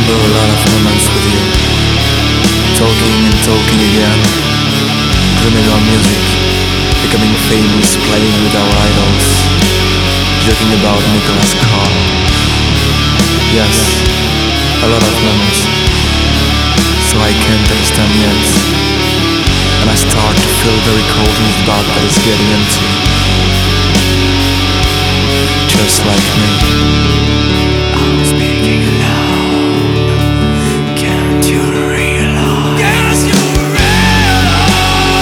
remember a lot of moments with you, talking and talking again, dreaming our music, becoming famous, playing with our idols, joking about Nicolas Carr. Yes, a lot of moments, so I can't understand yet, and I start to feel very cold in this bath that is getting empty, just like me. I'm speaking alone. Can't you realize? Can't you realize?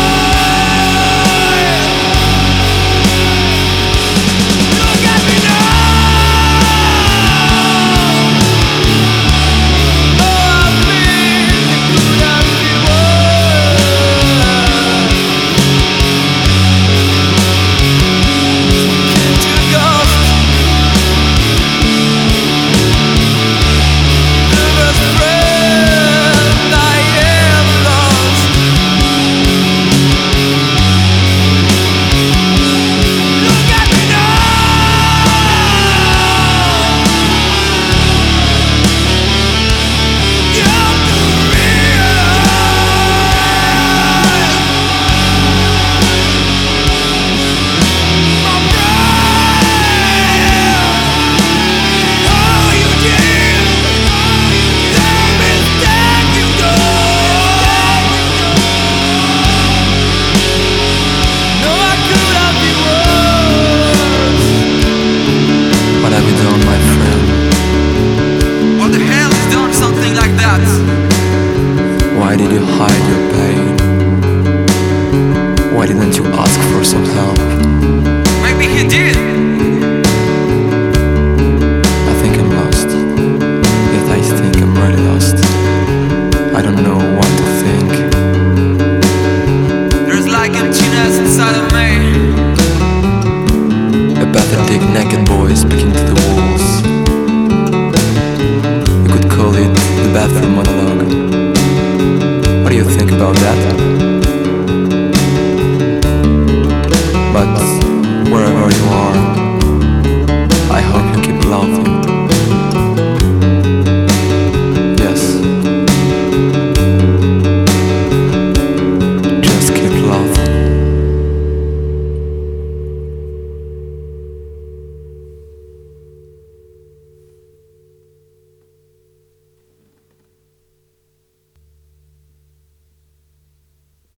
Look at me now. Oh, I've been good at Can't you go? What have you done, my friend? What the hell has done something like that? Why did you hide your pain? Why didn't you ask for some help? Maybe he did. I think I'm lost. Yes, I think I'm really lost. I don't know what to think. There's like emptiness inside of me. A pathetic naked boy speaking to the walls. You could call it the bathroom monologue. What do you think about that?